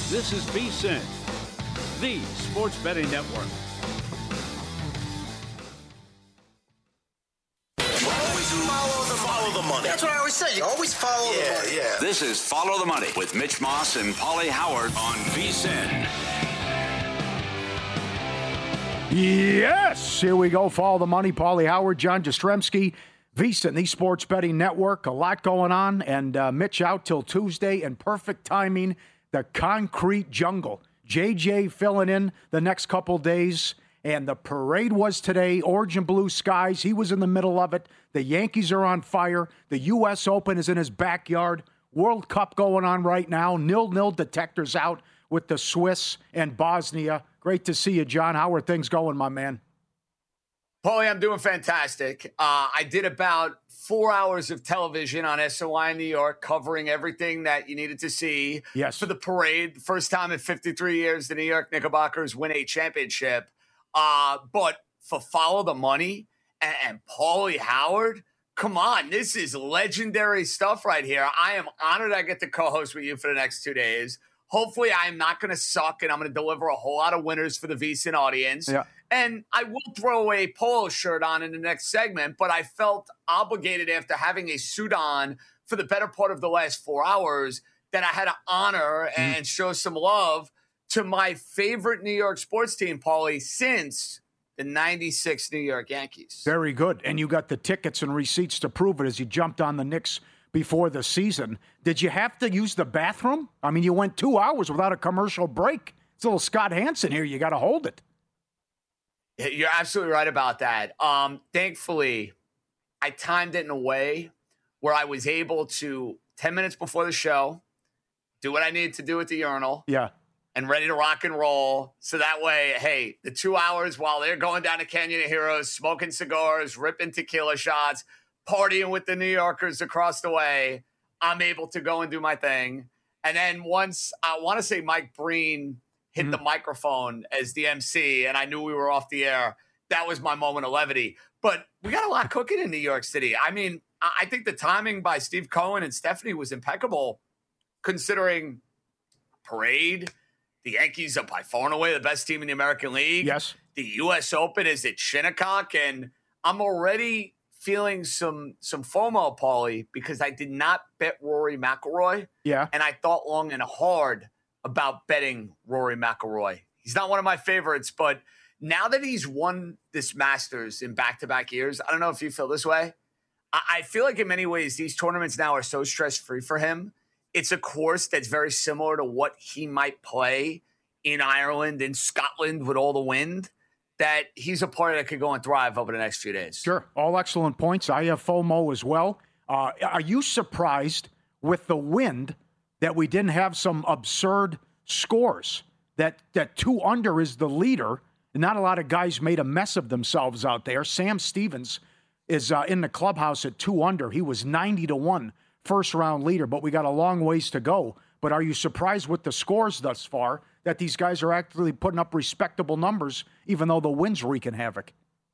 This is VSiN, the sports betting network. Always follow the money. That's what I always say. You always follow the money. Yeah. This is Follow the Money with Mitch Moss and Paulie Howard on VSiN. Yes, here we go. Follow the Money. Paulie Howard, John Jastrzemski, VSiN, the sports betting network. A lot going on, and Mitch out till Tuesday, and perfect timing. The concrete jungle. JJ filling in the next couple days, and the parade was today. Orange and blue skies. He was in the middle of it. The Yankees are on fire. The U.S. Open is in his backyard. World Cup going on right now. 0-0 detectors out with the Swiss and Bosnia. Great to see you, John. How are things going, my man? Paulie, I'm doing fantastic. I did about 4 hours of television on SOI in New York, covering everything that you needed to see for the parade. First time in 53 years the New York Knickerbockers win a championship. But for Follow the Money and Paulie Howard, come on, this is legendary stuff right here. I am honored I get to co-host with you for the next 2 days. Hopefully, I'm not going to suck, and I'm going to deliver a whole lot of winners for the VSiN audience. Yeah. And I will throw a polo shirt on in the next segment, but I felt obligated after having a suit on for the better part of the last 4 hours that I had to honor and show some love to my favorite New York sports team, Paulie, since the 96 New York Yankees. Very good. And you got the tickets and receipts to prove it as you jumped on the Knicks before the season. Did you have to use the bathroom? I mean, you went 2 hours without a commercial break. It's a little Scott Hansen here. You got to hold it. You're absolutely right about that. Thankfully, I timed it in a way where I was able to, 10 minutes before the show, do what I needed to do at the urinal. Yeah. And ready to rock and roll. So that way, hey, the 2 hours while they're going down to Canyon of Heroes, smoking cigars, ripping tequila shots, partying with the New Yorkers across the way, I'm able to go and do my thing. And then once, I want to say Mike Breen hit the microphone as the MC, and I knew we were off the air, that was my moment of levity. But we got a lot cooking in New York City. I mean, I think the timing by Steve Cohen and Stephanie was impeccable, considering parade. The Yankees are by far and away the best team in the American League. Yes. The U.S. Open is at Shinnecock, and I'm already feeling some FOMO, Paulie, because I did not bet Rory McIlroy. Yeah. And I thought long and hard about betting Rory McIlroy. He's not one of my favorites, but now that he's won this Masters in back-to-back years, I don't know if you feel this way. I feel like in many ways these tournaments now are so stress-free for him. It's a course that's very similar to what he might play in Ireland, in Scotland with all the wind, that he's a player that could go and thrive over the next few days. Sure. All excellent points. I have FOMO as well. Are you surprised with the wind that we didn't have some absurd scores? That 2 under is the leader. And not a lot of guys made a mess of themselves out there. Sam Stevens is in the clubhouse at 2 under. He was 90-1 first-round leader, but we got a long ways to go. But are you surprised with the scores thus far that these guys are actually putting up respectable numbers, even though the wind's wreaking havoc?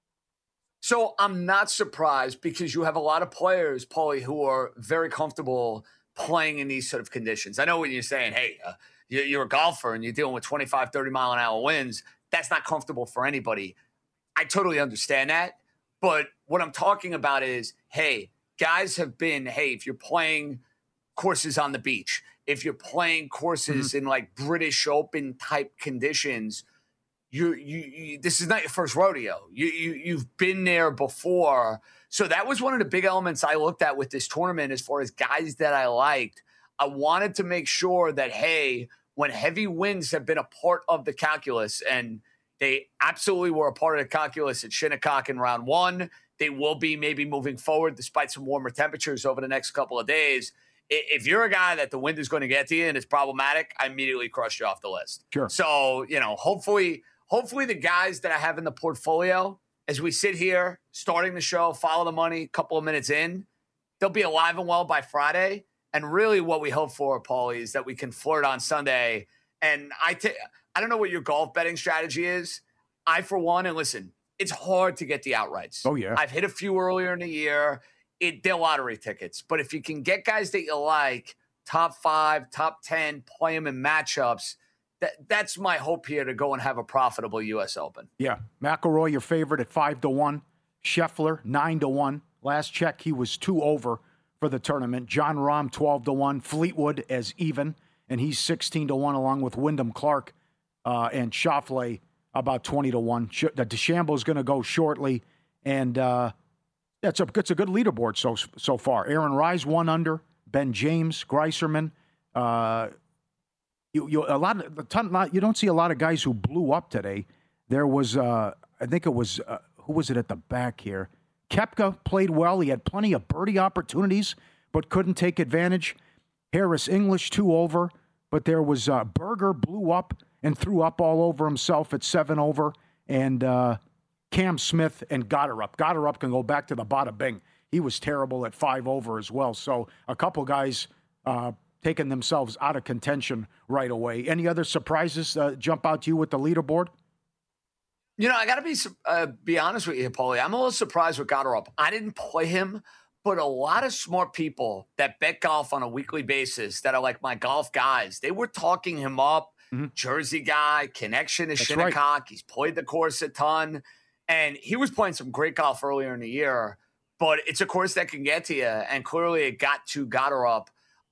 So I'm not surprised because you have a lot of players, Paulie, who are very comfortable playing in these sort of conditions. I know when you're saying, hey, you're a golfer and you're dealing with 25, 30-mile-an-hour winds, that's not comfortable for anybody. I totally understand that. But what I'm talking about is, hey, guys have been, if you're playing courses on the beach, if you're playing courses in like British Open type conditions, you this is not your first rodeo. You've been there before. So that was one of the big elements I looked at with this tournament as far as guys that I liked. I wanted to make sure that, hey, when heavy winds have been a part of the calculus, and they absolutely were a part of the calculus at Shinnecock in round 1, they will be maybe moving forward despite some warmer temperatures over the next couple of days. If you're a guy that the wind is going to get to you and it's problematic, I immediately cross you off the list. Sure. So, hopefully the guys that I have in the portfolio, as we sit here starting the show, Follow the Money, a couple of minutes in, they'll be alive and well by Friday. And really what we hope for, Paulie, is that we can flirt on Sunday. And I don't know what your golf betting strategy is. I, for one, and listen, it's hard to get the outrights. Oh, yeah. I've hit a few earlier in the year. They're lottery tickets. But if you can get guys that you like, top 5, top 10, play him in matchups. That's my hope here to go and have a profitable U.S. Open. Yeah. McIlroy, your favorite at 5-1. Scheffler, 9-1. Last check, he was 2 over for the tournament. Jon Rahm, 12-1. Fleetwood as even, and he's 16-1 along with Wyndham Clark and Schauffele about 20-1. DeChambeau's going to go shortly, and it's a good leaderboard so far. Aaron Rise 1 under, Ben James, Greiserman. You don't see a lot of guys who blew up today. There was I think it was who was it at the back here? Koepka played well. He had plenty of birdie opportunities, but couldn't take advantage. Harris English 2 over, but there was Berger blew up and threw up all over himself at 7 over, and Cam Smith and Gotterup. Gotterup can go back to the bada bing. He was terrible at 5 over as well. So a couple guys taking themselves out of contention right away. Any other surprises jump out to you with the leaderboard? You know, I got to be honest with you, Paulie. I'm a little surprised with Gotterup. I didn't play him, but a lot of smart people that bet golf on a weekly basis that are like my golf guys, they were talking him up. Mm-hmm. Jersey guy, connection to Shinnecock. Right. He's played the course a ton. And he was playing some great golf earlier in the year, but it's a course that can get to you. And clearly it got to Gotterup.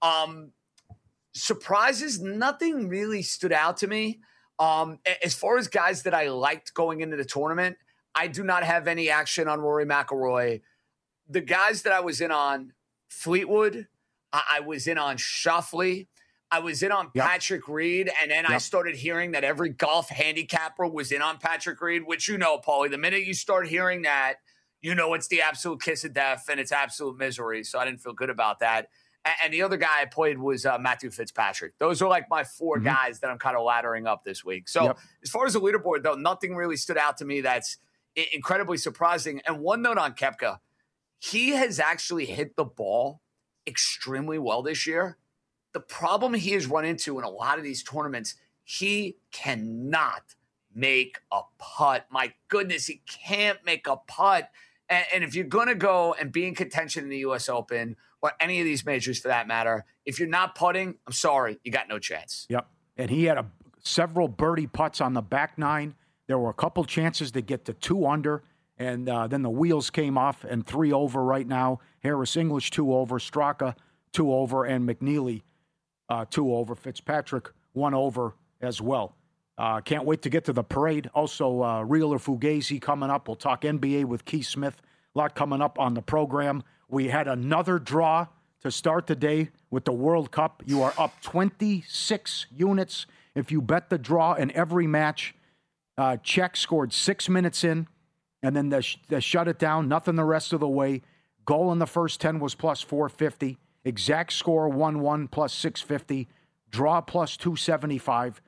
Surprises, nothing really stood out to me. As far as guys that I liked going into the tournament, I do not have any action on Rory McIlroy. The guys that I was in on, Fleetwood, I was in on Schauffele, I was in on Patrick Reed, and then I started hearing that every golf handicapper was in on Patrick Reed, which you know, Paulie, the minute you start hearing that, you know it's the absolute kiss of death and it's absolute misery, so I didn't feel good about that. And the other guy I played was Matthew Fitzpatrick. Those are like my 4 guys that I'm kind of laddering up this week. So as far as the leaderboard, though, nothing really stood out to me that's incredibly surprising. And one note on Koepka, he has actually hit the ball extremely well this year. The problem he has run into in a lot of these tournaments, he cannot make a putt. My goodness, he can't make a putt. And if you're going to go and be in contention in the U.S. Open or any of these majors for that matter, if you're not putting, I'm sorry, you got no chance. Yep. And he had several birdie putts on the back 9. There were a couple chances to get to 2 under, and then the wheels came off, and 3 over right now. Harris English 2 over, Straka 2 over, and McNeely 2 over. Fitzpatrick 1 over as well. Can't wait to get to the parade. Also, Real or Fugazi coming up. We'll talk NBA with Keith Smith. A lot coming up on the program. We had another draw to start the day with the World Cup. You are up 26 units if you bet the draw in every match. Czech scored 6 minutes in, and then they shut it down. Nothing the rest of the way. Goal in the first 10 was plus 450. Exact score 1-1 plus 650. Draw plus 275.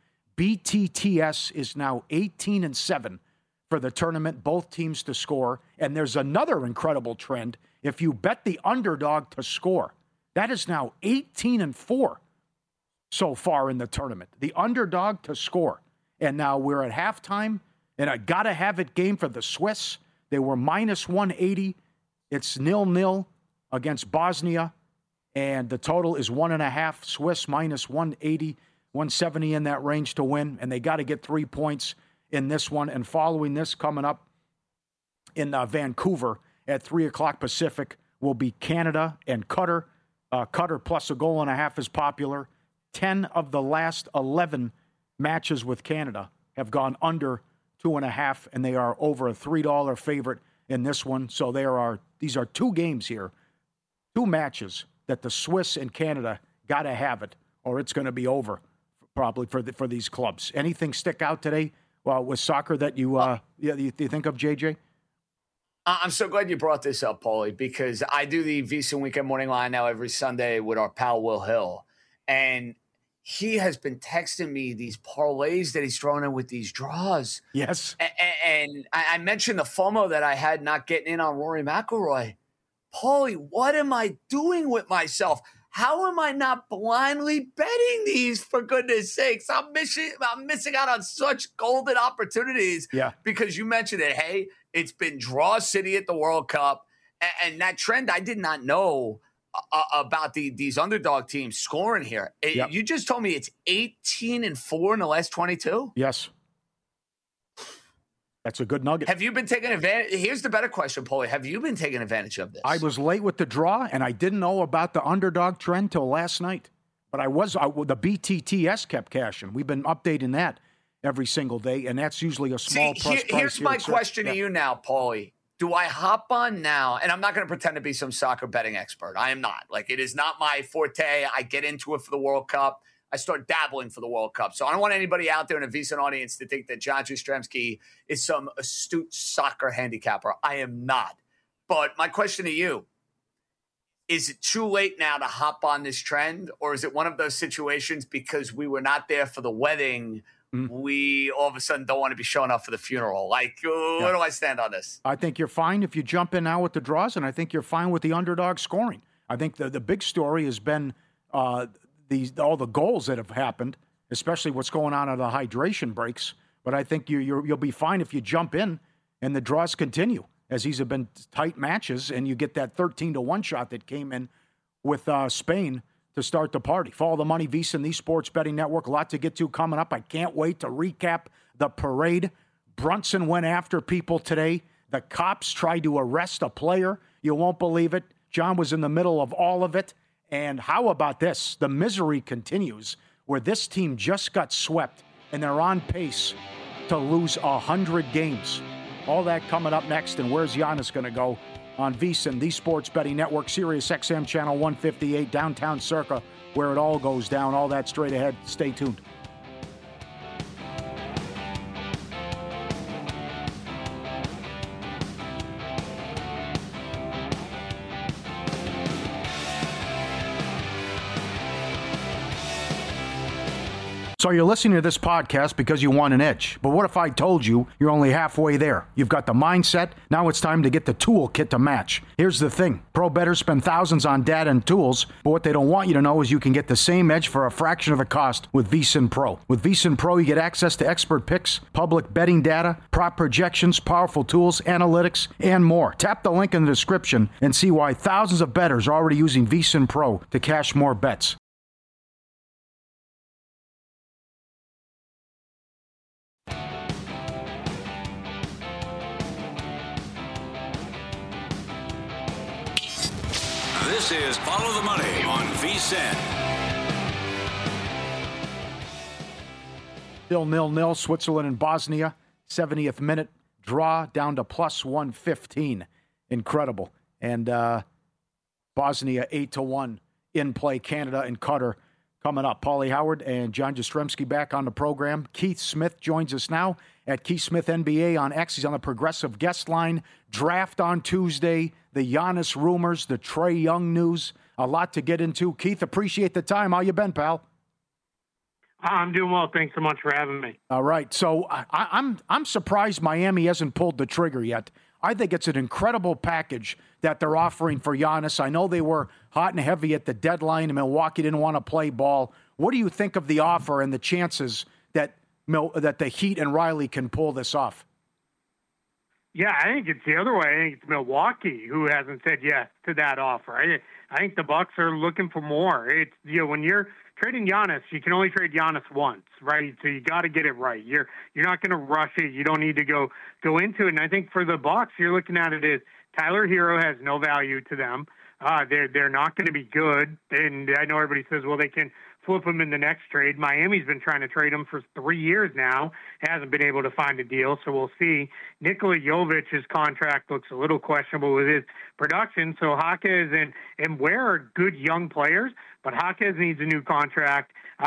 BTTS is now 18-7 for the tournament, both teams to score. And there's another incredible trend. If you bet the underdog to score, that is now 18-4 so far in the tournament. The underdog to score. And now we're at halftime, and I got to have it game for the Swiss. They were minus 180. It's 0-0 against Bosnia, and the total is 1.5. Swiss minus 180. 170 in that range to win, and they got to get 3 points in this one. And following this, coming up in Vancouver at 3 o'clock Pacific, will be Canada and Qatar. Qatar plus a goal and a half is popular. 10 of the last 11 matches with Canada have gone under 2.5, and they are over a $3 favorite in this one. So these are 2 games here, 2 matches that the Swiss and Canada got to have it, or it's going to be over. Probably for these clubs. Anything stick out today with soccer that you think of, JJ? I'm so glad you brought this up, Paulie, because I do the VSiN Weekend Morning Line now every Sunday with our pal Will Hill, and he has been texting me these parlays that he's throwing in with these draws. Yes, and I mentioned the FOMO that I had not getting in on Rory McIlroy. Paulie, what am I doing with myself? How am I not blindly betting these, for goodness sakes? I'm missing out on such golden opportunities. Yeah. Because you mentioned it. Hey, it's been draw city at the World Cup. And that trend I did not know about these underdog teams scoring here. Yep. You just told me it's 18-4 in the last 22? Yes. That's a good nugget. Have you been taking advantage? Here's the better question, Paulie. Have you been taking advantage of this? I was late with the draw, and I didn't know about the underdog trend till last night. But the BTTS kept cashing. We've been updating that every single day, and that's usually a small price. Here's my question to you now, Paulie. Do I hop on now? And I'm not going to pretend to be some soccer betting expert. I am not. Like, it is not my forte. I get into it for the World Cup. I start dabbling for the World Cup. So I don't want anybody out there in a VSiN audience to think that John Jastrzemski is some astute soccer handicapper. I am not. But my question to you, is it too late now to hop on this trend? Or is it one of those situations because we were not there for the wedding, we all of a sudden don't want to be showing up for the funeral? Like, where do I stand on this? I think you're fine if you jump in now with the draws, and I think you're fine with the underdog scoring. I think the big story has been all the goals that have happened, especially what's going on at the hydration breaks. But I think you'll be fine if you jump in and the draws continue, as these have been tight matches, and you get that 13-1 shot that came in with Spain to start the party. Follow the money, VSiN, the Sports Betting Network. A lot to get to coming up. I can't wait to recap the parade. Brunson went after people today. The cops tried to arrest a player. You won't believe it. John was in the middle of all of it. And how about this? The misery continues, where this team just got swept, and they're on pace to lose 100 games. All that coming up next, and where's Giannis going to go on VSiN, the Sports Betting Network, Sirius XM Channel 158, Downtown Circa, where it all goes down. All that straight ahead. Stay tuned. So you're listening to this podcast because you want an edge. But what if I told you you're only halfway there? You've got the mindset. Now it's time to get the toolkit to match. Here's the thing. Pro bettors spend thousands on data and tools, but what they don't want you to know is you can get the same edge for a fraction of the cost with VSiN Pro. With VSiN Pro, you get access to expert picks, public betting data, prop projections, powerful tools, analytics, and more. Tap the link in the description and see why thousands of bettors are already using VSiN Pro to cash more bets. This is Follow the Money on VSiN. Still 0-0, Switzerland and Bosnia. 70th minute draw down to plus 115. Incredible. And Bosnia 8-1 in play. Canada and Qatar coming up. Paulie Howard and John Jastrzemski back on the program. Keith Smith joins us now at Keith Smith NBA on X. He's on the Progressive guest line. Draft on Tuesday. The Giannis rumors, the Trae Young news. A lot to get into. Keith, appreciate the time. How you been, pal? I'm doing well. Thanks so much for having me. All right. So I'm surprised Miami hasn't pulled the trigger yet. I think it's an incredible package that they're offering for Giannis. I know they were hot and heavy at the deadline, and Milwaukee didn't want to play ball. What do you think of the offer and the chances that the Heat and Riley can pull this off? Yeah, I think it's the other way. I think it's Milwaukee who hasn't said yes to that offer. I think the Bucks are looking for more. It's, when you're trading Giannis, you can only trade Giannis once, right? So you got to get it right. You're not going to rush it. You don't need to go into it. And I think for the Bucks, you're looking at it as Tyler Hero has no value to them. They're not going to be good. And I know everybody says, well, they can flip him in the next trade. Miami's been trying to trade him for 3 years now. Hasn't been able to find a deal, so we'll see. Nikola Jovic's contract looks a little questionable with his production. So Jaquez and Ware are good young players, but Jaquez needs a new contract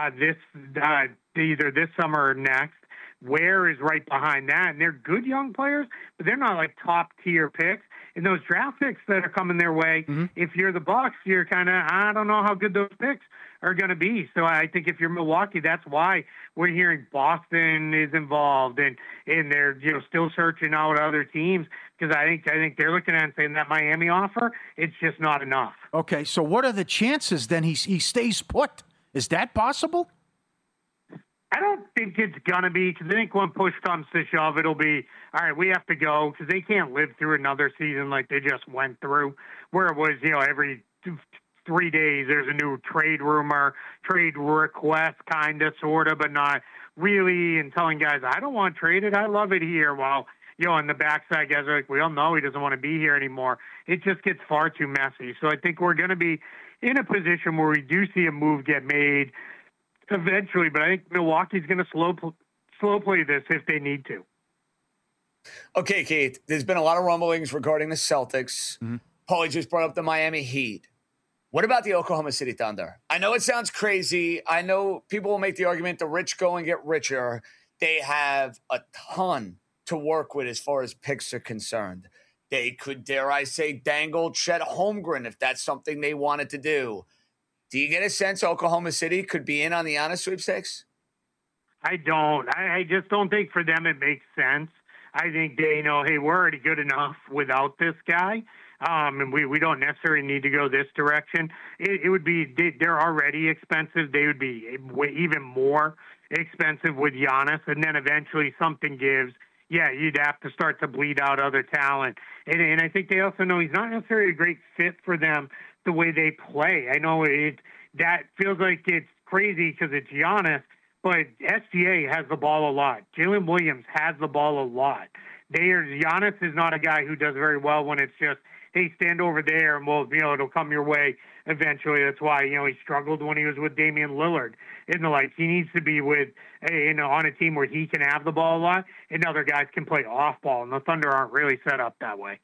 either this summer or next. Ware is right behind that, and they're good young players, but they're not like top-tier picks. And those draft picks that are coming their way, if you're the Bucks, you're kind of, I don't know how good those picks are going to be. So I think if you're Milwaukee, that's why we're hearing Boston is involved, and they're still searching out other teams, because I think they're looking at it and saying that Miami offer, it's just not enough. Okay, so what are the chances then he stays put? Is that possible? I don't think it's going to be, because I think when push comes to shove, it'll be, all right, we have to go, because they can't live through another season like they just went through, where it was, every 3 days, there's a new trade rumor, trade request, kind of, sort of, but not really, and telling guys, I don't want traded. I love it here. While, on the backside, guys are like, we all know he doesn't want to be here anymore. It just gets far too messy. So I think we're going to be in a position where we do see a move get made eventually, but I think Milwaukee's going to slow play this if they need to. Okay, Keith, there's been a lot of rumblings regarding the Celtics. Mm-hmm. Paulie just brought up the Miami Heat. What about the Oklahoma City Thunder? I know it sounds crazy. I know people will make the argument the rich go and get richer. They have a ton to work with as far as picks are concerned. They could, dare I say, dangle Chet Holmgren if that's something they wanted to do. Do you get a sense Oklahoma City could be in on the Giannis sweepstakes? I don't. I just don't think for them it makes sense. I think they know, hey, we're already good enough without this guy. And we don't necessarily need to go this direction. It would be, they're already expensive. They would be even more expensive with Giannis. And then eventually something gives. Yeah, you'd have to start to bleed out other talent. And I think they also know he's not necessarily a great fit for them the way they play. I know that feels like it's crazy because it's Giannis, but SGA has the ball a lot. Jalen Williams has the ball a lot. Giannis is not a guy who does very well when it's just, hey, stand over there and it'll come your way eventually. That's why, he struggled when he was with Damian Lillard in the lights. He needs to be with, on a team where he can have the ball a lot and other guys can play off ball. And the Thunder aren't really set up that way.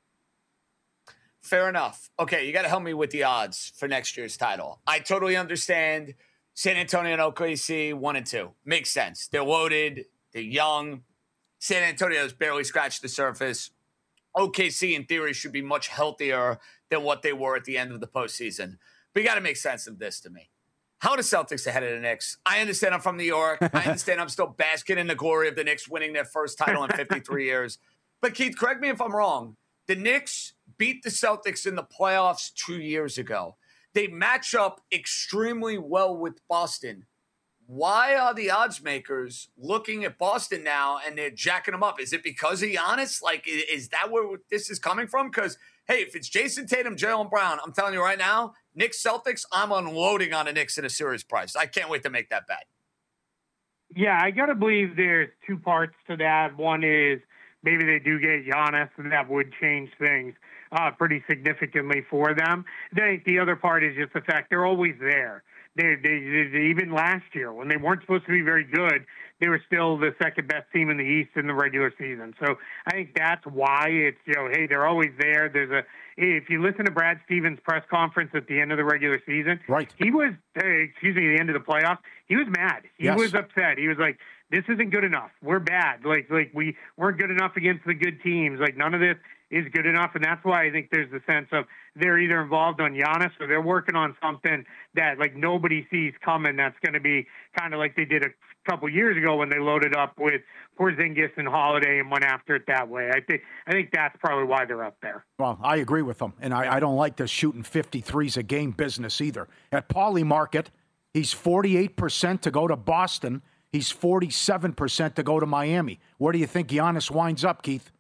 Fair enough. Okay, you got to help me with the odds for next year's title. I totally understand San Antonio and OKC 1 and 2. Makes sense. They're loaded. They're young. San Antonio's barely scratched the surface. OKC, in theory, should be much healthier than what they were at the end of the postseason. But you got to make sense of this to me. How are the Celtics ahead of the Knicks? I understand I'm from New York. I understand I'm still basking in the glory of the Knicks winning their first title in 53 years. But, Keith, correct me if I'm wrong. The Knicks beat the Celtics in the playoffs 2 years ago. They match up extremely well with Boston. Why are the odds makers looking at Boston now and they're jacking them up? Is it because of Giannis? Like, is that where this is coming from? Because, hey, if it's Jason Tatum, Jaylen Brown, I'm telling you right now, Knicks Celtics, I'm unloading on the Knicks at a serious price. I can't wait to make that bet. Yeah, I got to believe there's two parts to that. One is maybe they do get Giannis, and that would change things pretty significantly for them. Then the other part is just the fact they're always there. They even last year, when they weren't supposed to be very good, they were still the second best team in the East in the regular season. So I think that's why it's, hey, they're always there. If you listen to Brad Stevens' press conference at the end of the regular season, right? He was, the end of the playoffs, he was mad. He was upset. He was like, this isn't good enough. We're bad. Like we weren't good enough against the good teams. Like none of this is good enough. And that's why I think there's the sense of they're either involved on Giannis or they're working on something that like nobody sees coming. That's going to be kind of like they did a couple years ago when they loaded up with Porzingis and Holiday and went after it that way. I think that's probably why they're up there. Well, I agree with them. And I don't like this shooting 53s a game business either. At Paulie Market, he's 48% to go to Boston. He's 47% to go to Miami. Where do you think Giannis winds up, Keith?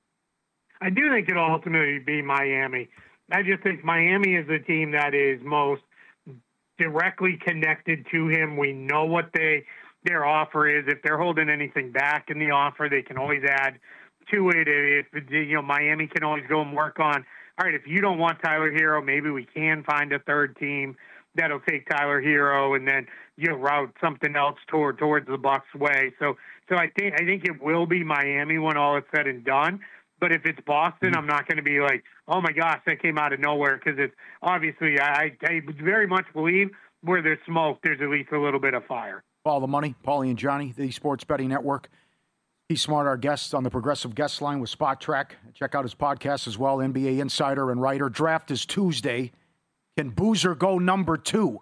I do think it'll ultimately be Miami. I just think Miami is the team that is most directly connected to him. We know what their offer is. If they're holding anything back in the offer, they can always add to it. If Miami can always go and work on, all right, if you don't want Tyler Hero, maybe we can find a third team that'll take Tyler Hero and then route something else towards the Bucks way. So I think it will be Miami when all is said and done. But if it's Boston, I'm not going to be like, oh, my gosh, that came out of nowhere, because it's obviously I very much believe where there's smoke, there's at least a little bit of fire. Follow the money, Paulie and Johnny, the Sports Betting Network. He's Smart, our guest on the Progressive Guest Line with Spot Track. Check out his podcast as well, NBA Insider and writer. Draft is Tuesday. Can Boozer go number 2?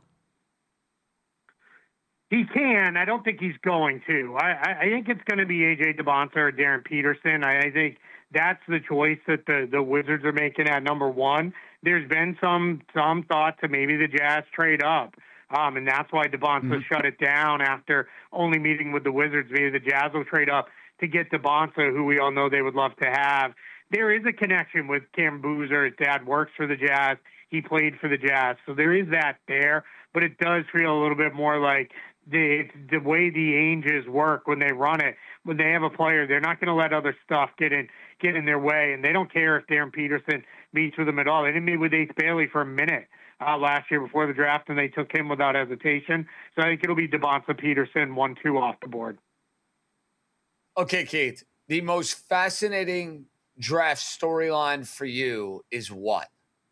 He can. I don't think he's going to. I think it's going to be A.J. Debonta or Darren Peterson. I think that's the choice that the Wizards are making at number 1. There's been some thought to maybe the Jazz trade up, and that's why Debonta shut it down after only meeting with the Wizards. Maybe the Jazz will trade up to get Debonta, who we all know they would love to have. There is a connection with Cam Boozer. His dad works for the Jazz. he played for the Jazz. So there is that there, but it does feel a little bit more like the way the Angels work when they run it. When they have a player, they're not going to let other stuff get in their way, and they don't care if Darren Peterson meets with them at all. They didn't meet with Ace Bailey for a minute last year before the draft, and they took him without hesitation. So I think it'll be Devonta Peterson 1-2 off the board. Okay, Keith, the most fascinating draft storyline for you is what?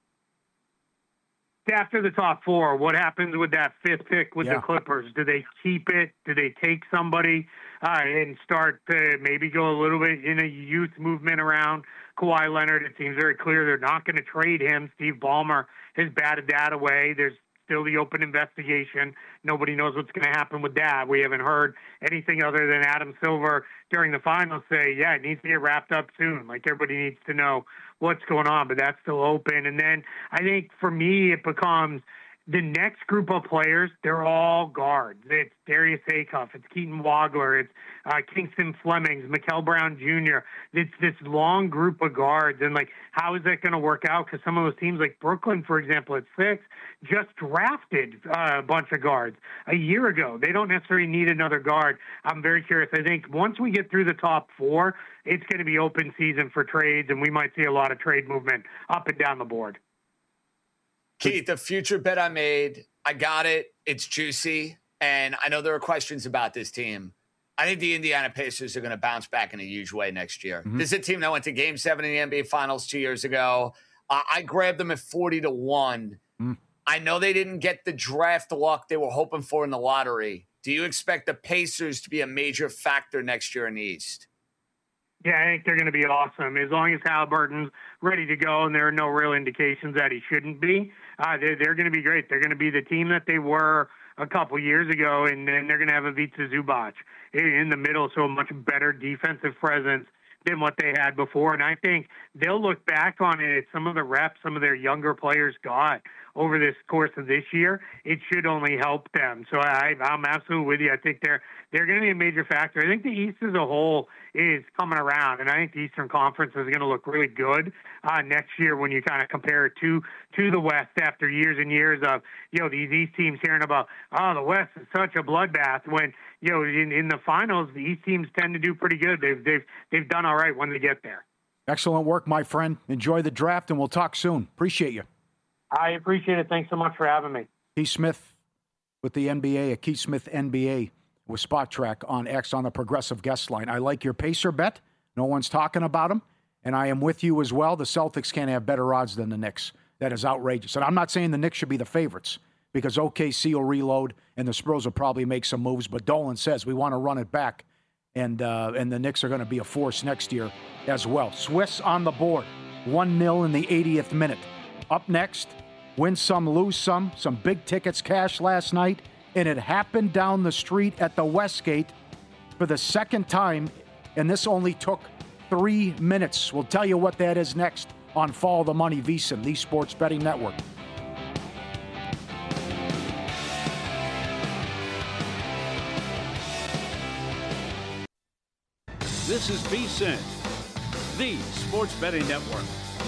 After the top four, what happens with that fifth pick with the Clippers? Do they keep it? Do they take somebody and start to maybe go a little bit in a youth movement around Kawhi Leonard? It seems very clear they're not going to trade him. Steve Ballmer has batted that away. There's still the open investigation. Nobody knows what's going to happen with that. We haven't heard anything other than Adam Silver during the finals say, it needs to get wrapped up soon. Like, everybody needs to know what's going on, but that's still open. And then I think for me, it becomes the next group of players, they're all guards. It's Darius Acuff, it's Keaton Wagler, it's Kingston Flemings, Mikal Brown Jr. It's this long group of guards. And, how is that going to work out? Because some of those teams, like Brooklyn, for example, at 6, just drafted a bunch of guards a year ago. They don't necessarily need another guard. I'm very curious. I think once we get through the top 4, it's going to be open season for trades, and we might see a lot of trade movement up and down the board. Keith, the future bet I made, I got it. It's juicy. And I know there are questions about this team. I think the Indiana Pacers are going to bounce back in a huge way next year. Mm-hmm. This is a team that went to Game 7 in the NBA Finals 2 years ago. I grabbed them at 40-1. I know they didn't get the draft luck they were hoping for in the lottery. Do you expect the Pacers to be a major factor next year in the East? Yeah, I think they're going to be awesome. As long as Halliburton's ready to go and there are no real indications that he shouldn't be, they're going to be great. They're going to be the team that they were a couple years ago, and then they're going to have Ivica Zubac in the middle, so a much better defensive presence than what they had before. And I think they'll look back on it, some of the reps some of their younger players got over this course of this year. It should only help them. So I'm absolutely with you. I think they're going to be a major factor. I think the East as a whole is coming around, and I think the Eastern Conference is going to look really good next year when you kind of compare it to the West after years and years of, these East teams hearing about, the West is such a bloodbath, when, in the finals, the East teams tend to do pretty good. They've done all right when they get there. Excellent work, my friend. Enjoy the draft, and we'll talk soon. Appreciate you. I appreciate it. Thanks so much for having me. Keith Smith with the NBA, a Keith Smith NBA with Spot Track on X on the Progressive Guest Line. I like your Pacer bet. No one's talking about him. And I am with you as well. The Celtics can't have better odds than the Knicks. That is outrageous. And I'm not saying the Knicks should be the favorites, because OKC will reload and the Spurs will probably make some moves. But Dolan says we want to run it back. And the Knicks are going to be a force next year as well. Swiss on the board. 1-0 in the 80th minute. Up next, win some, lose some big tickets cash last night, and it happened down the street at the Westgate for the second time, and this only took 3 minutes. We'll tell you what that is next on Follow the Money, VSiN, the Sports Betting Network. This is VSiN, the Sports Betting Network.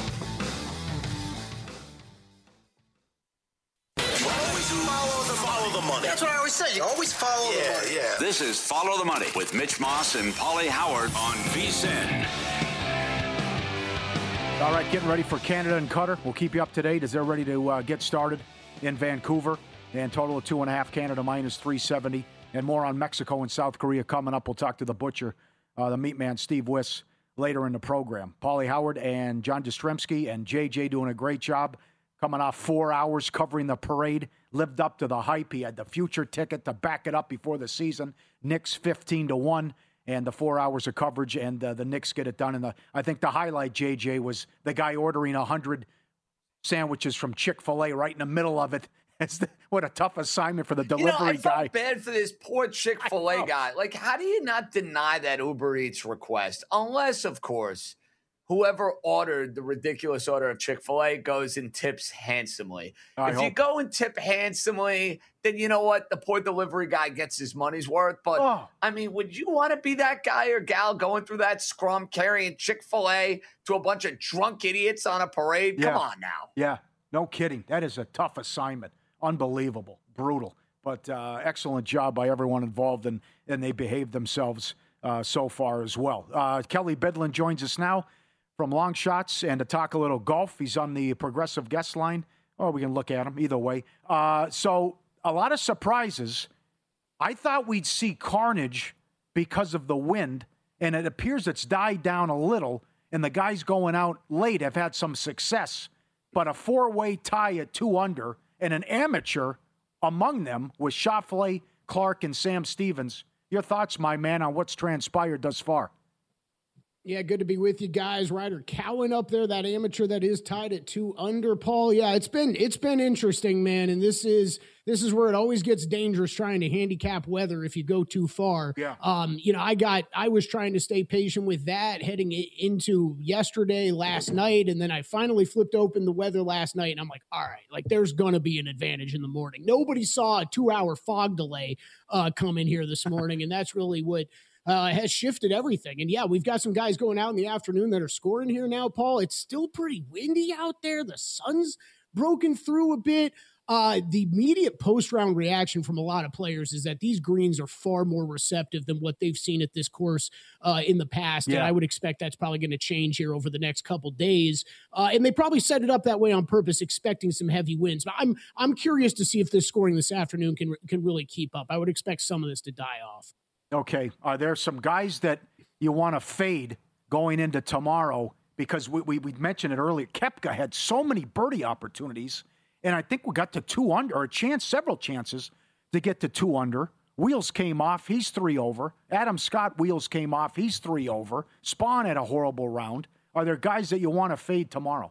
Follow the money. That's what I always say. You always follow the money. Yeah. This is Follow the Money with Mitch Moss and Paulie Howard on VSiN. All right, getting ready for Canada and Qatar. We'll keep you up to date as they're ready to get started in Vancouver. And total of 2.5, Canada minus 370. And more on Mexico and South Korea coming up. We'll talk to the butcher, the meat man, Steve Wiss, later in the program. Paulie Howard and John Jastrzemski and JJ doing a great job. Coming off 4 hours covering the parade, lived up to the hype. He had the future ticket to back it up before the season. Knicks 15-1, and the 4 hours of coverage, and the Knicks get it done. And I think the highlight, JJ, was the guy ordering 100 sandwiches from Chick-fil-A right in the middle of it. What a tough assignment for the delivery guy. I felt bad for this poor Chick-fil-A guy. Like, how do you not deny that Uber Eats request? Unless, of course, whoever ordered the ridiculous order of Chick-fil-A goes and tips handsomely. If you go and tip handsomely, then you know what? The poor delivery guy gets his money's worth. But, I mean, would you want to be that guy or gal going through that scrum carrying Chick-fil-A to a bunch of drunk idiots on a parade? Yeah. Come on now. Yeah. No kidding. That is a tough assignment. Unbelievable. Brutal. But excellent job by everyone involved, and they behaved themselves so far as well. Kelly Bidlin joins us now from Long Shots and to talk a little golf. He's on the Progressive guest line. Or we can look at him either way. So a lot of surprises. I thought we'd see carnage because of the wind, and it appears it's died down a little, and the guys going out late have had some success. But a four-way tie at 2 under, and an amateur among them was Schauffele, Clark, and Sam Stevens. Your thoughts, my man, on what's transpired thus far? Yeah, good to be with you guys. Ryder Cowan up there, that amateur that is tied at 2 under, Paul. Yeah, it's been interesting, man. And this is where it always gets dangerous trying to handicap weather if you go too far. Yeah. I was trying to stay patient with that heading into yesterday, last night, and then I finally flipped open the weather last night, and I'm like, all right, like there's gonna be an advantage in the morning. Nobody saw a 2-hour fog delay come in here this morning, and that's really what has shifted everything. And yeah, we've got some guys going out in the afternoon that are scoring here now, Paul. It's still pretty windy out there. The sun's broken through a bit. The immediate post-round reaction from a lot of players is that these greens are far more receptive than what they've seen at this course in the past. Yeah. And I would expect that's probably going to change here over the next couple days. And they probably set it up that way on purpose, expecting some heavy winds. But I'm curious to see if this scoring this afternoon can really keep up. I would expect some of this to die off. Okay. Are there some guys that you want to fade going into tomorrow? Because we mentioned it earlier. Koepka had so many birdie opportunities, and I think we got to 2 under, or several chances to get to 2 under. Wheels came off. He's 3 over. Adam Scott, wheels came off. He's 3 over. Spawn had a horrible round. Are there guys that you want to fade tomorrow?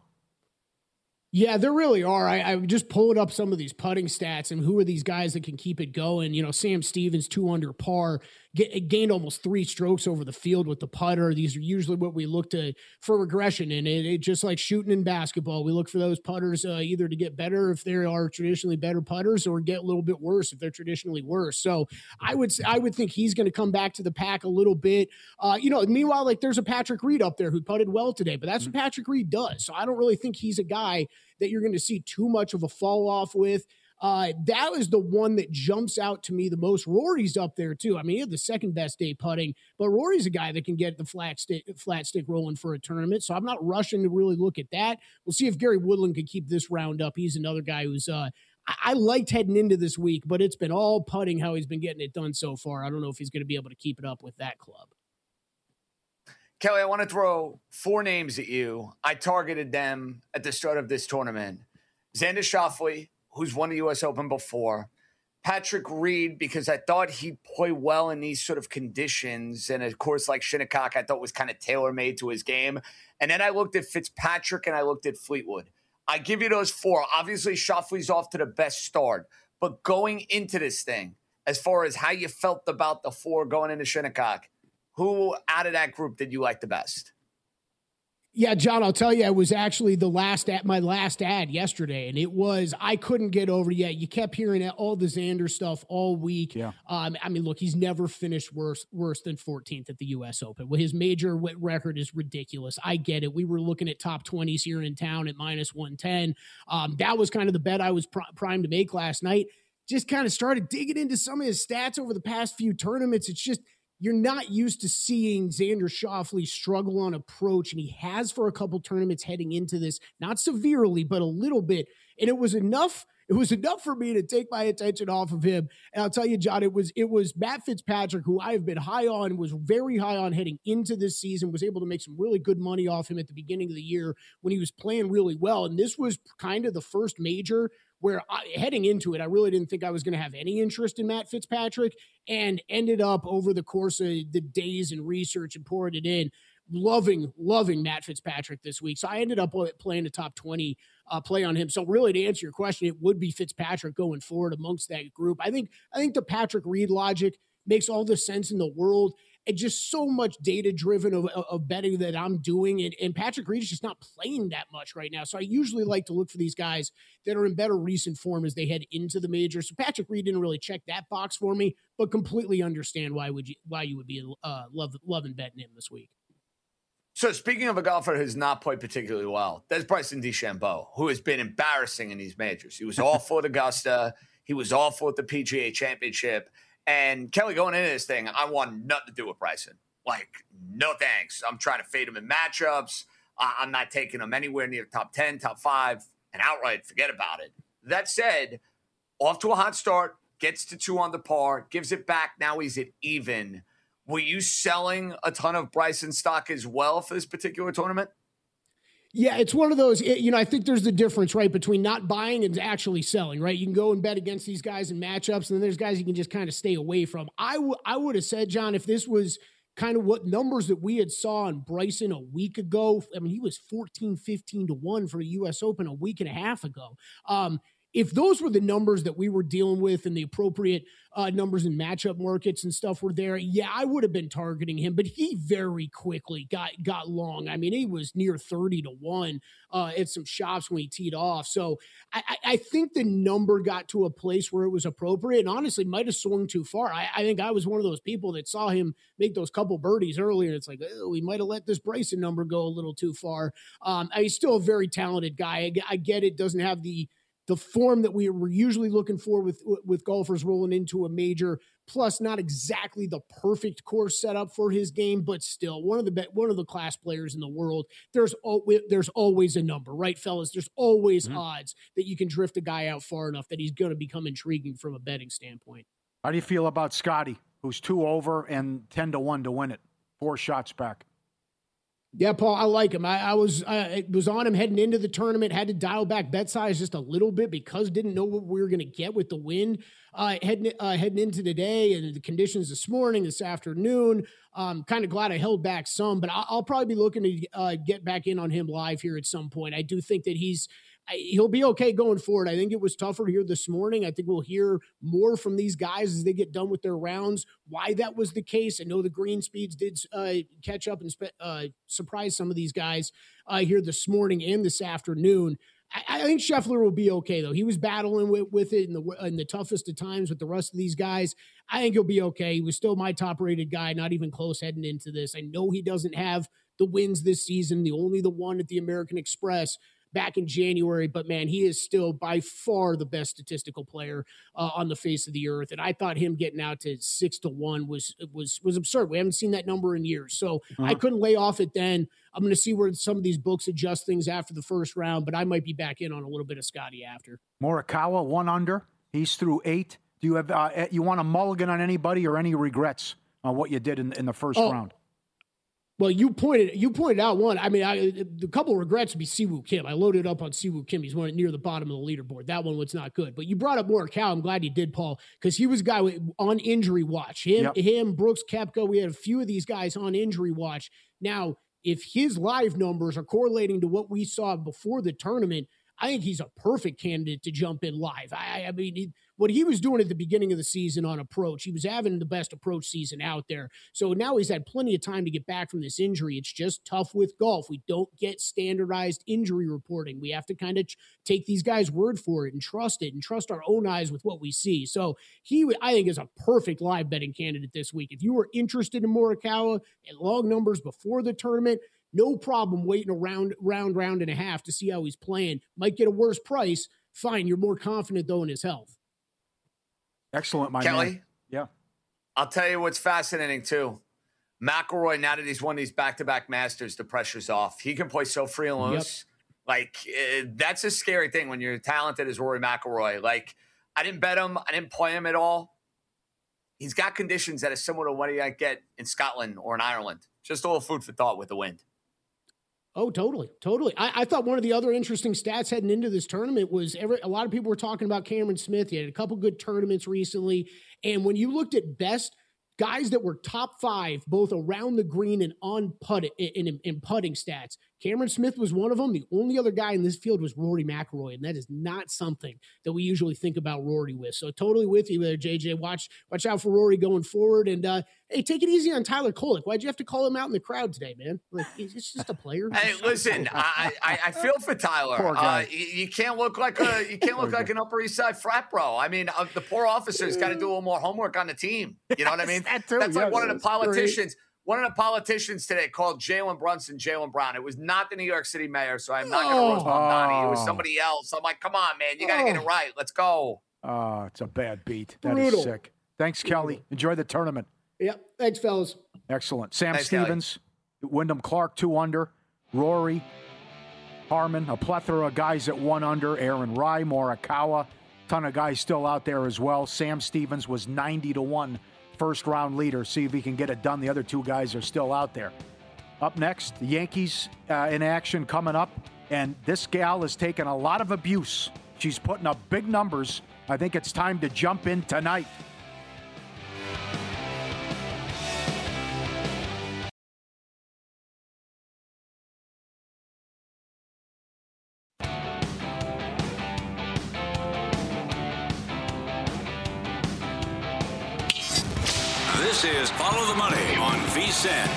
Yeah, there really are. I just pulled up some of these putting stats and who are these guys that can keep it going. You know, Sam Stevens, 2 under par, gained almost 3 strokes over the field with the putter. These are usually what we look to for regression in it. It just like shooting in basketball. We look for those putters either to get better if they are traditionally better putters, or get a little bit worse if they're traditionally worse. So I would think he's going to come back to the pack a little bit. Meanwhile, like there's a Patrick Reed up there who putted well today, but that's what Patrick Reed does. So I don't really think he's a guy that you're going to see too much of a fall off with. That is the one that jumps out to me the most. Rory's up there too. I mean, he had the second best day putting, but Rory's a guy that can get the flat stick rolling for a tournament. So I'm not rushing to really look at that. We'll see if Gary Woodland can keep this round up. He's another guy who's I liked heading into this week, but it's been all putting how he's been getting it done so far. I don't know if he's going to be able to keep it up with that club. Kelly, I want to throw 4 names at you. I targeted them at the start of this tournament. Xander Schauffele, who's won the U.S. Open before. Patrick Reed, because I thought he'd play well in these sort of conditions. And, of course, like Shinnecock, I thought was kind of tailor-made to his game. And then I looked at Fitzpatrick and I looked at Fleetwood. I give you those 4. Obviously, Schauffele's off to the best start. But going into this thing, as far as how you felt about the 4 going into Shinnecock, who out of that group did you like the best? Yeah, John, I'll tell you, it was actually my last ad yesterday, and it was, I couldn't get over yet. You kept hearing all the Xander stuff all week. Yeah. I mean, look, he's never finished worse than 14th at the U.S. Open. Well, his major record is ridiculous. I get it. We were looking at top 20s here in town at minus 110. That was kind of the bet I was primed to make last night. Just kind of started digging into some of his stats over the past few tournaments. It's just, you're not used to seeing Xander Schauffele struggle on approach, and he has for a couple tournaments heading into this, not severely, but a little bit. And it was enough for me to take my attention off of him. And I'll tell you, John, it was Matt Fitzpatrick, who I have been high on, was very high on heading into this season, was able to make some really good money off him at the beginning of the year when he was playing really well. And this was kind of the first major where heading into it, I really didn't think I was going to have any interest in Matt Fitzpatrick, and ended up over the course of the days and research and pouring it in, loving Matt Fitzpatrick this week. So I ended up playing a top 20 play on him. So really, to answer your question, it would be Fitzpatrick going forward amongst that group. I think the Patrick Reed logic makes all the sense in the world. And just so much data-driven of betting that I'm doing. And Patrick Reed is just not playing that much right now. So I usually like to look for these guys that are in better recent form as they head into the major. So Patrick Reed didn't really check that box for me, but completely understand why you would be loving betting him this week. So speaking of a golfer who's not played particularly well, there's Bryson DeChambeau, who has been embarrassing in these majors. He was awful at Augusta. He was awful at the PGA Championship. And Kelly, going into this thing, I want nothing to do with Bryson. Like, no thanks. I'm trying to fade him in matchups. I'm not taking him anywhere near top 10, top 5, and outright forget about it. That said, off to a hot start, gets to 2 under par, gives it back. Now he's at even. Were you selling a ton of Bryson stock as well for this particular tournament? Yeah, it's one of those, I think there's the difference, right, between not buying and actually selling, right? You can go and bet against these guys in matchups, and then there's guys you can just kind of stay away from. I would have said, John, if this was kind of what numbers that we had saw on Bryson a week ago, I mean, he was 14, 15 to 1 for a U.S. Open a week and a half ago. If those were the numbers that we were dealing with and the appropriate numbers in matchup markets and stuff were there, yeah, I would have been targeting him, but he very quickly got long. I mean, he was near 30 to 1 at some shops when he teed off. So I think the number got to a place where it was appropriate and honestly might have swung too far. I think I was one of those people that saw him make those couple birdies earlier. And it's like, oh, we might have let this Bryson number go a little too far. He's still a very talented guy. I get it. Doesn't have the form that we were usually looking for with golfers rolling into a major, plus not exactly the perfect course setup for his game, but still one of the class players in the world. There's always a number, right, fellas? There's always odds that you can drift a guy out far enough that he's going to become intriguing from a betting standpoint. How do you feel about Scotty, who's 2 over and 10 to 1 to win it, 4 shots back? Yeah, Paul, I like him. I was on him heading into the tournament, had to dial back bet size just a little bit because didn't know what we were going to get with the wind heading into today and the conditions this morning, this afternoon. Kind of glad I held back some, but I'll probably be looking to get back in on him live here at some point. I do think that he'll be okay going forward. I think it was tougher here this morning. I think we'll hear more from these guys as they get done with their rounds, why that was the case. I know the green speeds did catch up and surprise some of these guys here this morning and this afternoon. I think Scheffler will be okay, though. He was battling with it in the toughest of times with the rest of these guys. I think he'll be okay. He was still my top-rated guy, not even close heading into this. I know he doesn't have the wins this season, only the one at the American Express back in January, but man, he is still by far the best statistical player on the face of the earth. And I thought him getting out to 6 to 1 was absurd. We haven't seen that number in years. So I couldn't lay off it then. I'm going to see where some of these books adjust things after the first round, but I might be back in on a little bit of Scotty after. Morikawa, 1 under. He's through 8. Do you have you want a mulligan on anybody or any regrets on what you did in the first round? Well, you pointed out one. I mean, the couple of regrets would be Siwoo Kim. I loaded up on Siwoo Kim. He's one near the bottom of the leaderboard. That one was not good. But you brought up Morikawa. I'm glad you did, Paul, because he was a guy on injury watch. Him, Brooks Koepka. We had a few of these guys on injury watch. Now, if his live numbers are correlating to what we saw before the tournament, I think he's a perfect candidate to jump in live. I mean, what he was doing at the beginning of the season on approach, he was having the best approach season out there. So now he's had plenty of time to get back from this injury. It's just tough with golf. We don't get standardized injury reporting. We have to kind of take these guys' word for it and trust our own eyes with what we see. So I think, is a perfect live betting candidate this week. If you were interested in Morikawa at long numbers before the tournament, no problem waiting a round and a half to see how he's playing. Might get a worse price. Fine. You're more confident, though, in his health. Excellent, my Kelly, man. Yeah. I'll tell you what's fascinating, too. McIlroy, now that he's won these back-to-back Masters, the pressure's off. He can play so free and loose. Yep. That's a scary thing when you're talented as Rory McIlroy. I didn't bet him. I didn't play him at all. He's got conditions that are similar to what he might get in Scotland or in Ireland. Just a little food for thought with the wind. Oh, totally. I thought one of the other interesting stats heading into this tournament was a lot of people were talking about Cameron Smith. He had a couple good tournaments recently. And when you looked at best guys that were top 5, both around the green and on in putting stats, Cameron Smith was one of them. The only other guy in this field was Rory McIlroy, and that is not something that we usually think about Rory with. So totally with you there, JJ. Watch out for Rory going forward. And hey, take it easy on Tyler Kolek. Why'd you have to call him out in the crowd today, man? It's just a player. Hey, listen, I feel for Tyler. Poor guy. You can't look like an Upper East Side frat bro. I mean, the poor officer's got to do a little more homework on the team. You know what I mean? That too, That's like one of the politicians. One of the politicians today called Jalen Brunson Jalen Brown. It was not the New York City mayor, so I'm not going to roast Donnie. It was somebody else. I'm like, come on, man. You got to get it right. Let's go. Oh, it's a bad beat. That is sick. Thanks, Kelly. Enjoy the tournament. Yep. Thanks, fellas. Excellent. Sam Stevens, Wyndham Clark, 2 under. Rory, Harmon, a plethora of guys at 1 under. Aaron Rai, Morikawa, ton of guys still out there as well. Sam Stevens was 90-1 first-round leader. See if he can get it done. The other 2 guys are still out there. Up next, the Yankees in action coming up. And this gal has taken a lot of abuse. She's putting up big numbers. I think it's time to jump in tonight. This is Follow the Money on VSiN.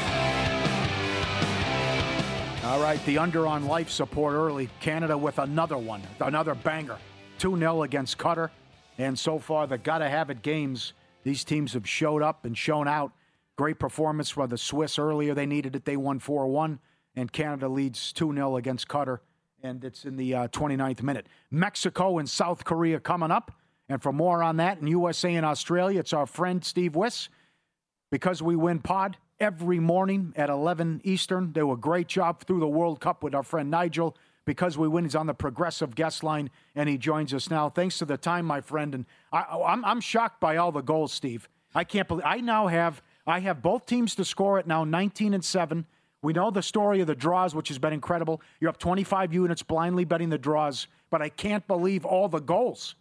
All right, the under on life support early. Canada with another one, another banger. 2-0 against Qatar. And so far, the gotta-have-it games, these teams have showed up and shown out. Great performance for the Swiss earlier. They needed it. They won 4-1. And Canada leads 2-0 against Qatar. And it's in the 29th minute. Mexico and South Korea coming up. And for more on that, in USA and Australia, it's our friend Steve Wiss. Because We Win pod every morning at 11 Eastern. They do a great job through the World Cup with our friend Nigel. Because We Win, he's on the progressive guest line, and he joins us now. Thanks to the time, my friend. And I'm shocked by all the goals, Steve. I can't believe I have both teams to score at now 19-7. We know the story of the draws, which has been incredible. You're up 25 units blindly betting the draws, but I can't believe all the goals.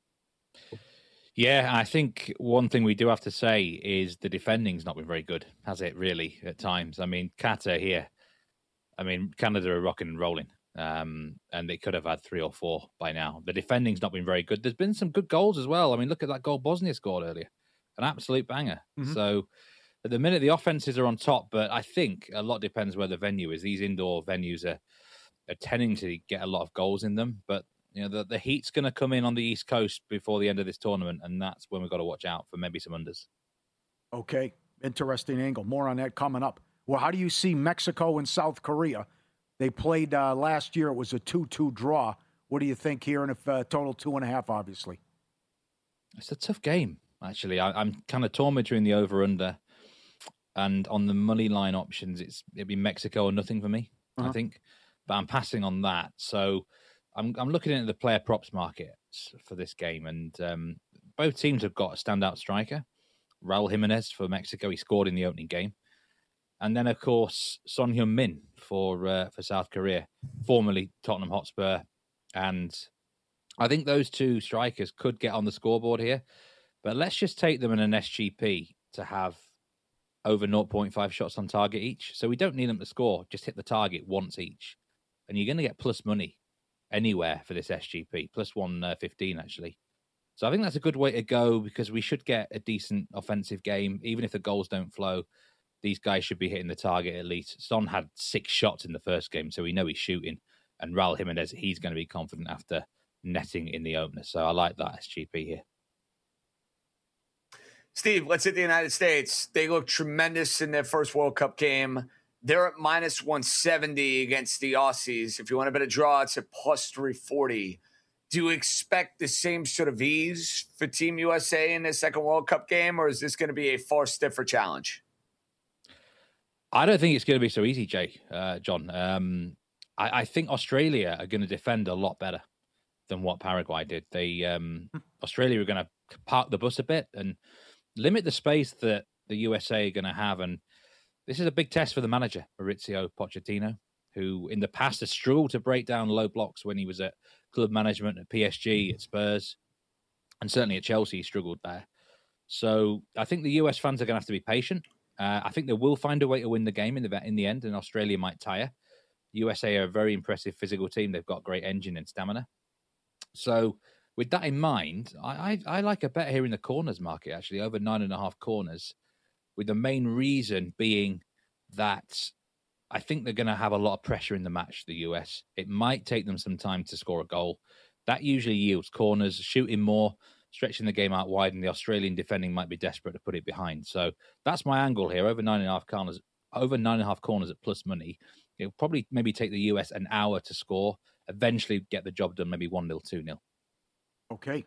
Yeah, I think one thing we do have to say is the defending's not been very good, has it, really, at times? I mean, Qatar here, Canada are rocking and rolling, and they could have had 3 or 4 by now. The defending's not been very good. There's been some good goals as well. I mean, look at that goal Bosnia scored earlier. An absolute banger. Mm-hmm. So at the minute, the offenses are on top, but I think a lot depends where the venue is. These indoor venues are tending to get a lot of goals in them, but you know, the heat's going to come in on the East Coast before the end of this tournament, and that's when we've got to watch out for maybe some unders. Okay, interesting angle. More on that coming up. Well, how do you see Mexico and South Korea? They played last year. It was a 2-2 draw. What do you think here? And if total 2.5, obviously. It's a tough game, actually. I'm kind of torn between the over-under, and on the money line options, it'd be Mexico or nothing for me, I think. But I'm passing on that. So I'm looking into the player props market for this game, and both teams have got a standout striker, Raul Jimenez for Mexico. He scored in the opening game, and then of course Son Heung-min for South Korea, formerly Tottenham Hotspur, and I think those 2 strikers could get on the scoreboard here. But let's just take them in an SGP to have over 0.5 shots on target each, so we don't need them to score. Just hit the target once each, and you're going to get plus money anywhere for this SGP, plus 115 actually. So I think that's a good way to go, because we should get a decent offensive game. Even if the goals don't flow, these guys should be hitting the target at least. Son had 6 shots in the first game, so we know he's shooting. And Raul Jimenez, he's going to be confident after netting in the opener. So I like that SGP here. Steve, let's hit the United States. They look tremendous in their first World Cup game. They're at minus 170 against the Aussies. If you want a bit of draw, it's at plus 340. Do you expect the same sort of ease for Team USA in their second World Cup game, or is this going to be a far stiffer challenge? I don't think it's going to be so easy, John. I think Australia are going to defend a lot better than what Paraguay did. Australia are going to park the bus a bit and limit the space that the USA are going to have. And this is a big test for the manager, Mauricio Pochettino, who in the past has struggled to break down low blocks when he was at club management at PSG, at Spurs, and certainly at Chelsea, he struggled there. So I think the US fans are going to have to be patient. I think they will find a way to win the game in the end, and Australia might tire. USA are a very impressive physical team. They've got great engine and stamina. So with that in mind, I like a bet here in the corners market, actually, over 9.5 corners, with the main reason being that I think they're going to have a lot of pressure in the match, the US. It might take them some time to score a goal. That usually yields corners, shooting more, stretching the game out wide, and the Australian defending might be desperate to put it behind. So that's my angle here. Over 9.5 corners, at plus money. It'll probably maybe take the US an hour to score. Eventually, get the job done. Maybe 1-0, 2-0. Okay.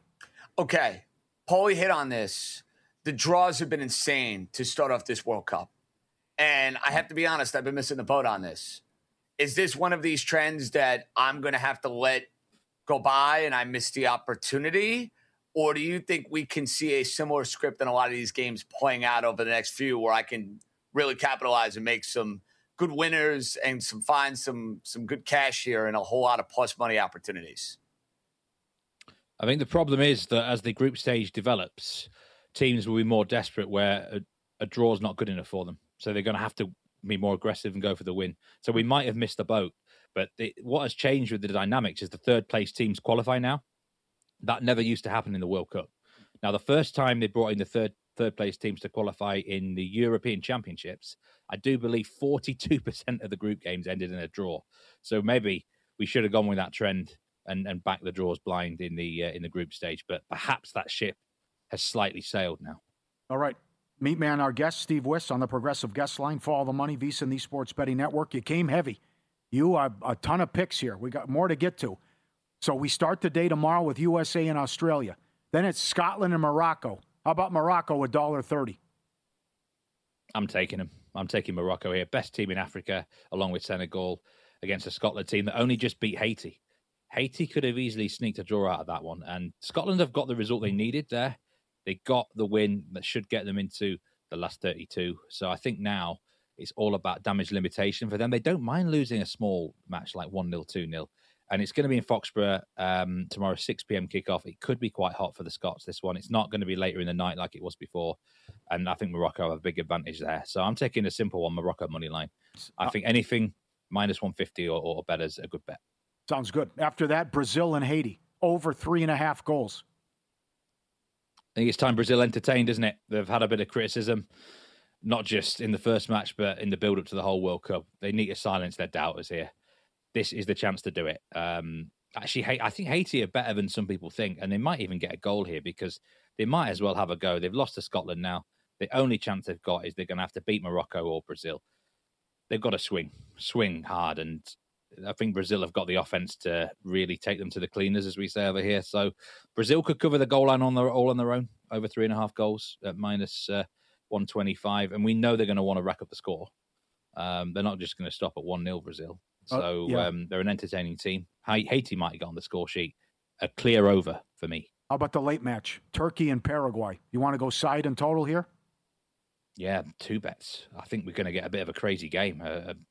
Paulie hit on this. The draws have been insane to start off this World Cup, and I have to be honest. I've been missing the boat on this. Is this one of these trends that I'm going to have to let go by and I missed the opportunity? Or do you think we can see a similar script in a lot of these games playing out over the next few where I can really capitalize and make some good winners and find some good cash here and a whole lot of plus money opportunities? I think the problem is that as the group stage develops, teams will be more desperate where a draw is not good enough for them. So they're going to have to be more aggressive and go for the win. So we might have missed the boat. But what has changed with the dynamics is the third place teams qualify now. That never used to happen in the World Cup. Now, the first time they brought in the third place teams to qualify in the European Championships, I do believe 42% of the group games ended in a draw. So maybe we should have gone with that trend and backed the draws blind in the group stage. But perhaps that ship has slightly sailed now. All right. Meet man, our guest, Steve Wyss, on the Progressive Guest Line. Follow the money, VSiN, the Sports Betting Network. You came heavy. You have a ton of picks here. We got more to get to. So we start the day tomorrow with USA and Australia. Then it's Scotland and Morocco. How about Morocco, $1.30? I'm taking them. I'm taking Morocco here. Best team in Africa, along with Senegal, against a Scotland team that only just beat Haiti. Haiti could have easily sneaked a draw out of that one. And Scotland have got the result they needed there. They got the win that should get them into the last 32. So I think now it's all about damage limitation for them. They don't mind losing a small match like 1-0, 2-0. And it's going to be in Foxborough tomorrow, 6 p.m. kickoff. It could be quite hot for the Scots, this one. It's not going to be later in the night like it was before. And I think Morocco have a big advantage there. So I'm taking a simple one, Morocco money line. I think anything minus 150 or better is a good bet. Sounds good. After that, Brazil and Haiti, over 3.5 goals. I think it's time Brazil entertained, isn't it? They've had a bit of criticism, not just in the first match, but in the build-up to the whole World Cup. They need to silence their doubters here. This is the chance to do it. Actually, I think Haiti are better than some people think, and they might even get a goal here because they might as well have a go. They've lost to Scotland now. The only chance they've got is they're going to have to beat Morocco or Brazil. They've got to swing hard, and I think Brazil have got the offense to really take them to the cleaners, as we say over here. So Brazil could cover the goal line all on their own, over 3.5 goals at minus 125, and we know they're going to want to rack up the score. They're not just going to stop at 1-0 Brazil. So they're an entertaining team. Haiti might get on the score sheet. A clear over for me. How about the late match? Turkey and Paraguay. You want to go side and total here? Yeah, 2 bets. I think we're going to get a bit of a crazy game,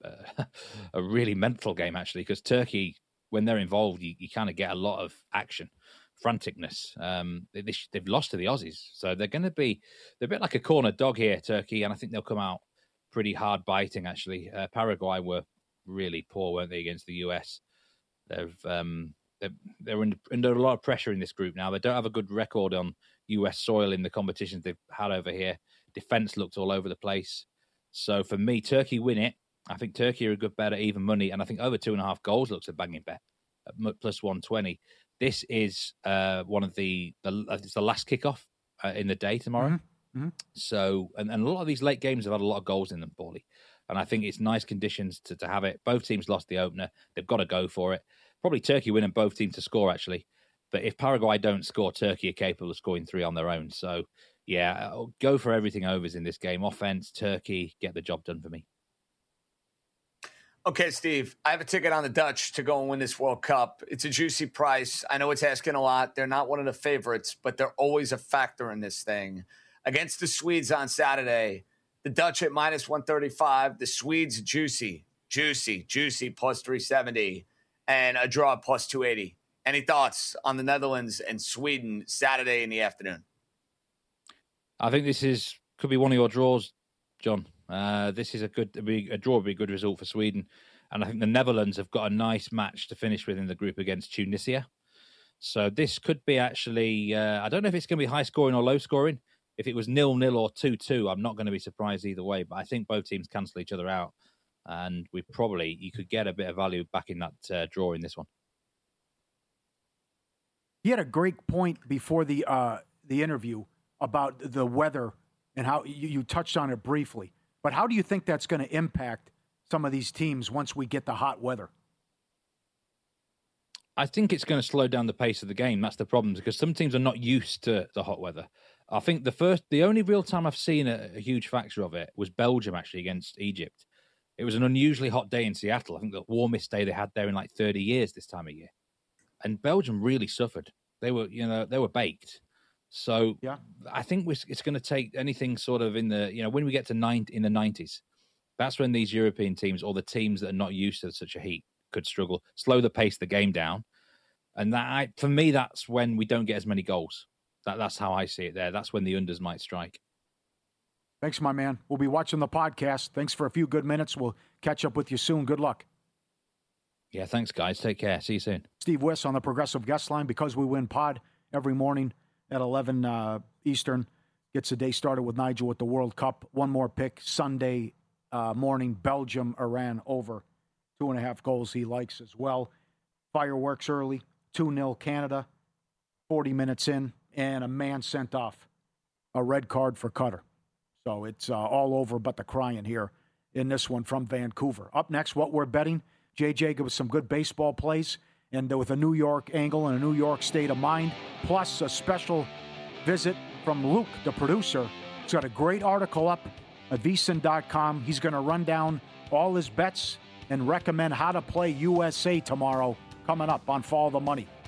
a really mental game, actually, because Turkey, when they're involved, you kind of get a lot of action, franticness. They've lost to the Aussies, so they're a bit like a corner dog here, Turkey, and I think they'll come out pretty hard biting, actually. Paraguay were really poor, weren't they, against the US? They're under a lot of pressure in this group now. They don't have a good record on US soil in the competitions they've had over here. Defense looked all over the place. So for me, Turkey win it. I think Turkey are a good bet at even money, and I think over 2.5 goals looks a banging bet at plus 120. This is one of it's the last kickoff in the day tomorrow. Mm-hmm. Mm-hmm. So and a lot of these late games have had a lot of goals in them, Paulie. And I think it's nice conditions to have it. Both teams lost the opener. They've got to go for it. Probably Turkey winning both teams to score, actually. But if Paraguay don't score, Turkey are capable of scoring 3 on their own. So, yeah, I'll go for everything overs in this game. Offense, Turkey, get the job done for me. Okay, Steve, I have a ticket on the Dutch to go and win this World Cup. It's a juicy price. I know it's asking a lot. They're not one of the favorites, but they're always a factor in this thing. Against the Swedes on Saturday, the Dutch at minus 135. The Swedes, juicy, plus 370. And a draw plus 280. Any thoughts on the Netherlands and Sweden Saturday in the afternoon? I think this could be one of your draws, John. This is a draw would be a good result for Sweden. And I think the Netherlands have got a nice match to finish with in the group against Tunisia. So this could be actually, I don't know if it's going to be high scoring or low scoring. If it was 0-0 or 2-2, I'm not going to be surprised either way. But I think both teams cancel each other out. And you could get a bit of value back in that draw in this one. He had a great point before the the interview about the weather and how you touched on it briefly. But how do you think that's going to impact some of these teams once we get the hot weather? I think it's going to slow down the pace of the game. That's the problem, because some teams are not used to the hot weather. I think the only real time I've seen a huge factor of it was Belgium actually against Egypt. It was an unusually hot day in Seattle. I think the warmest day they had there in like 30 years this time of year. And Belgium really suffered. They were baked. So yeah. I think it's going to take anything sort of in the, when we get to in the 90s, that's when these European teams or the teams that are not used to such a heat could struggle, slow the pace of the game down. And for me, that's when we don't get as many goals. That's how I see it there. That's when the unders might strike. Thanks, my man. We'll be watching the podcast. Thanks for a few good minutes. We'll catch up with you soon. Good luck. Yeah, thanks, guys. Take care. See you soon. Steve Wiss on the Progressive Guest Line, Because We Win pod every morning at 11 Eastern. Gets the day started with Nigel with the World Cup. One more pick Sunday morning. Belgium, Iran over 2.5 goals he likes as well. Fireworks early. 2-0 Canada. 40 minutes in. And a man sent off. A red card for Qatar. So it's all over but the crying here in this one from Vancouver. Up next, what we're betting. JJ gave us some good baseball plays, and with a New York angle and a New York state of mind, plus a special visit from Luke, the producer. He's got a great article up at vsin.com. He's going to run down all his bets and recommend how to play USA tomorrow, coming up on Follow the Money.